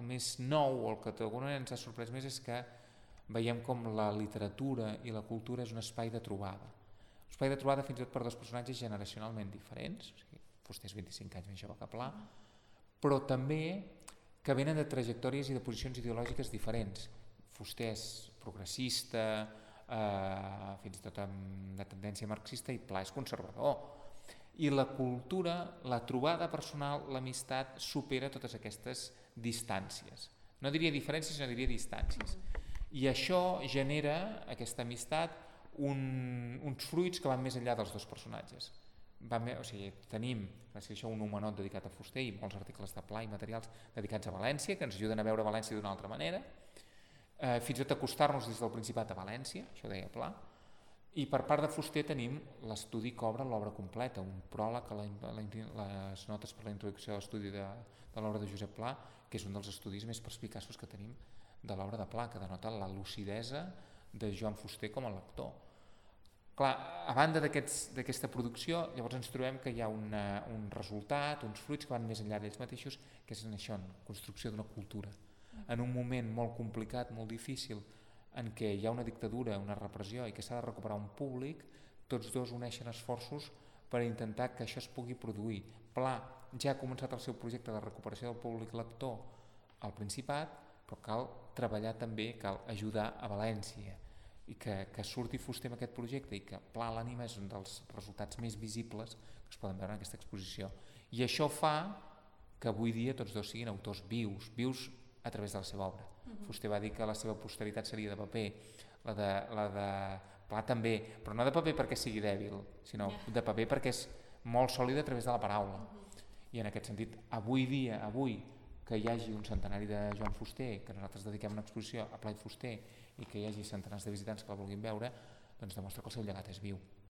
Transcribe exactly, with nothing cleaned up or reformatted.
el més nou o el que d'alguna manera ens ha sorprès més és que veiem com la literatura i la cultura és un espai de trobada. Un espai de trobada fins i tot per dos personatges generacionalment diferents, o sigui, Fuster és vint-i-cinc anys més jove que Pla, però també que venen de trajectòries i de posicions ideològiques diferents. Fuster és progressista, eh, fins i tot amb de tendència marxista, i Pla és conservador. I la cultura, la trobada personal, l'amistat, supera totes aquestes distàncies. No diria diferències, sinó diria distàncies. I això genera, aquesta amistat, un, uns fruits que van més enllà dels dos personatges. Va més, o sigui, tenim, gràcies a això, un homenot dedicat a Fuster i molts articles de Pla i materials dedicats a València, que ens ajuden a veure València d'una altra manera, eh, fins i tot acostar-nos des del Principat a València, això deia Pla. I per part de Fuster tenim l'estudi que obre l'obra completa, un pròleg a la, la, les notes per la introducció a l'estudi de, de l'obra de Josep Pla, que és un dels estudis més perspicaços que tenim de l'obra de Pla, que denota la lucidesa de Joan Fuster com a lector. Clar, a banda d'aquesta producció, llavors ens trobem que hi ha una, un resultat, uns fruits que van més enllà d'ells mateixos, que és en això, en construcció d'una cultura. En un moment molt complicat, molt difícil, en què hi ha una dictadura, una repressió i que s'ha de recuperar un públic, tots dos uneixen esforços per intentar que això es pugui produir. Pla ja ha començat el seu projecte de recuperació del públic lector al Principat, però cal treballar també, cal ajudar a València, i que, que surti Fuster amb aquest projecte i que Pla l'ànima és un dels resultats més visibles que es poden veure en aquesta exposició. I això fa que avui dia tots dos siguin autors vius, vius a través de la seva obra. Uh-huh. Fuster va dir que la seva posteritat seria de paper, la de, la de Pla també, però no de paper perquè sigui dèbil, sinó de paper perquè és molt sòlida a través de la paraula. Uh-huh. I en aquest sentit, avui dia, avui, que hi hagi un centenari de Joan Fuster, que nosaltres dediquem una exposició a Pla i Fuster, i que hi hagi centenars de visitants que la vulguin veure, doncs demostra que el seu llegat és viu.